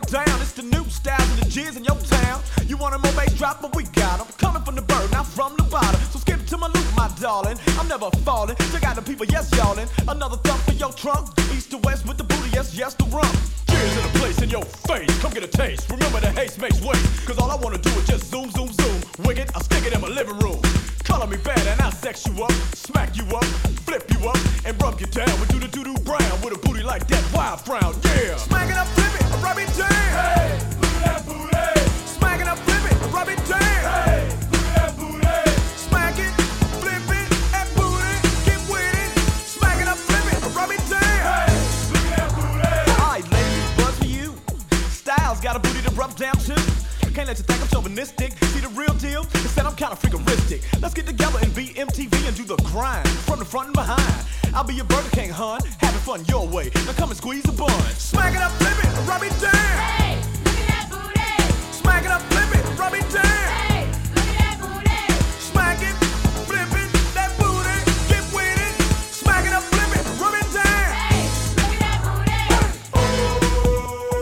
down. It's the new styles and the jizz in your town. You want a more bass drop, but we got 'em. Coming from the bird, not from the bottom. So skip to my loop, my darling. I'm never falling. Check out the people, yes, y'allin'. Another thump for your trunk. East to west with the booty, yes, yes, the rump. Cheers in a place in your face. Come get a taste. Remember the haste makes waste. Cause all I wanna do is just zoom, zoom, zoom. Wicked, I'll stick it in my living room. Color me bad and I'll sex you up, smack you up, flip you up, and rub you down with doo-doo-doo brown with a booty like that wild frown, yeah. Smack it up, flip it, rub it down. Hey, look at that booty. Smack it up, flip it, rub it down. Hey, look at that booty. Smack it, flip it, that booty, get with it. Smack it up, flip it, rub it down. Hey, look at that booty. Alright, ladies, buzz for you. Styles got a booty to rub down too. Can't let you think I'm chauvinistic. See the real deal? It's that I'm kinda freakeristic. Let's get together and be MTV and do the grind from the front and behind. I'll be your Burger King, hun, having fun your way. Now come and squeeze the bun. Smack it up, flip it, rub it down. Hey, look at that booty. Smack it up, flip it, rub it down. Hey, look at that booty. Smack it, flip it, that booty, get with it. Smack it up, flip it, rub it down. Hey, look at that booty.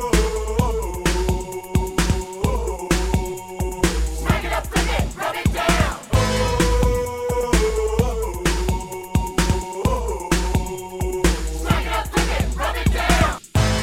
Smack it up, flip it, rub it down. Smack it up, flip it, rub it down.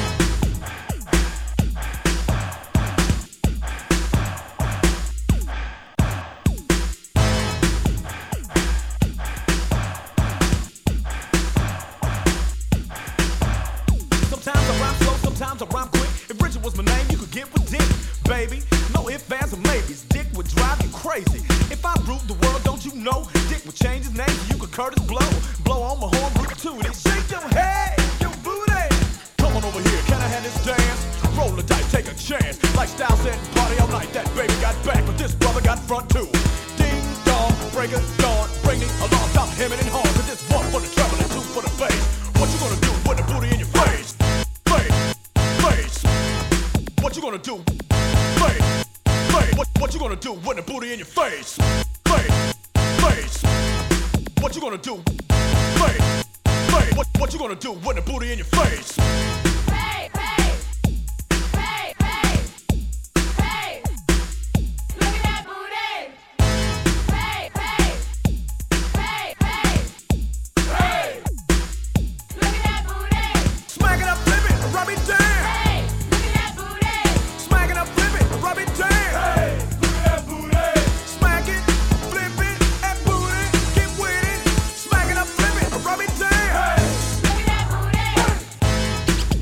Sometimes I rhyme slow, sometimes I rhyme quick. If Richard was my name, you could get with Dick, baby. No ifs, ands, or maybes. Dick would drive you crazy. If I ruled the world, don't you know? Dick would change his name so you could Curtis Blow. Blow on my horn, root to it. Shake your head, your booty. Come on over here, can I have this dance? Roll the dice, take a chance. Lifestyle said party all night. That baby got back, but this brother got front too. Ding dong, break a dawn, bring the alarm, stop hemming and hawing. Cause this one for the treble and two for the bass. What you gonna do with the booty in your face? Face. What you gonna do? Face. What you gonna do with the booty in your face? Face. What you gonna do? Face. What you gonna do with the booty in your face? Hey, hey, hey, hey, hey. Look at that booty. Hey, hey, hey, hey, hey. Look at that booty. Smack it up, flip it, rub it down. Hey, look at that booty. Smack it up, flip it, rub it down. Hey, look at that booty. Smack it, flip it, that booty, get with it. Smack it up, flip it, rub it down. Hey. Look at that booty.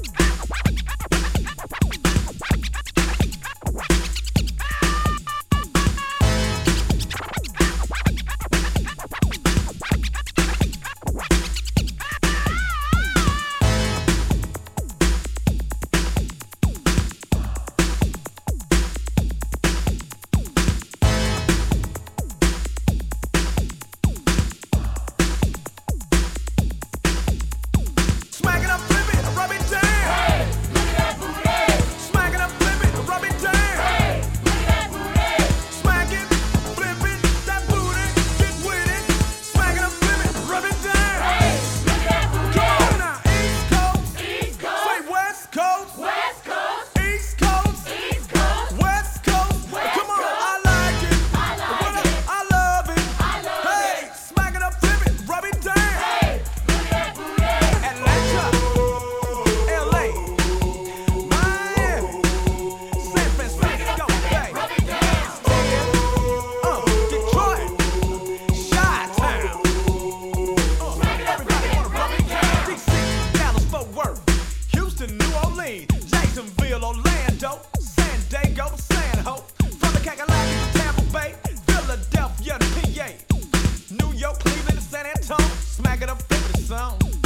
Smack it up, flip it, rub it down. Hey, look at that booty. Smack it up, flip it, rub it down. Hey, look at that booty. Smack it, flip it, that booty, get with it. Smack it up, flip it, rub it down. Hey, look at that booty. Come on now, East Coast, East Coast. say West Coast, West Coast. East Coast, East Coast. West Coast. West Come on, Coast. I like it. I like it. I love it. I love Hey, it. smack it up, flip it, rub it down. Hey, look at that booty. Atlanta, LA, Miami, San Francisco, Bay, Detroit, Chi-Town. Everybody wanna rub it down. DC, Dallas, Fort Worth, Houston, New Orleans, Jacksonville, Orlando, San Diego, San Ho, from the Kakalaki to Tampa Bay, Philadelphia to PA, New York, Cleveland to San Antonio. Smack it up, flip it, song.